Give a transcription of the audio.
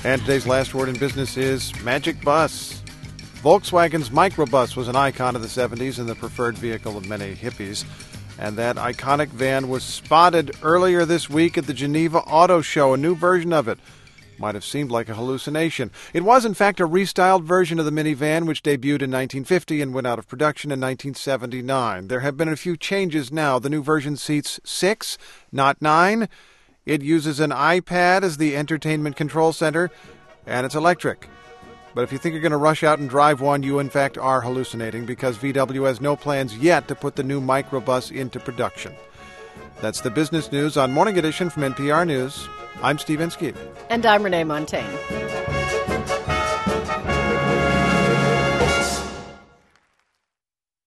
And today's last word in business is Magic Bus. Volkswagen's Microbus was an icon of the 70s and the preferred vehicle of many hippies. And that iconic van was spotted earlier this week at the Geneva Auto Show, a new version of it. Might have seemed like a hallucination. It was, in fact, a restyled version of the minivan, which debuted in 1950 and went out of production in 1979. There have been a few changes now. The new version seats 6, not 9. It uses an iPad as the entertainment control center, and it's electric. But if you think you're going to rush out and drive one, you in fact are hallucinating, because VW has no plans yet to put the new microbus into production. That's the business news on Morning Edition from NPR News. I'm Steve Inskeep. And I'm Renee Montagne.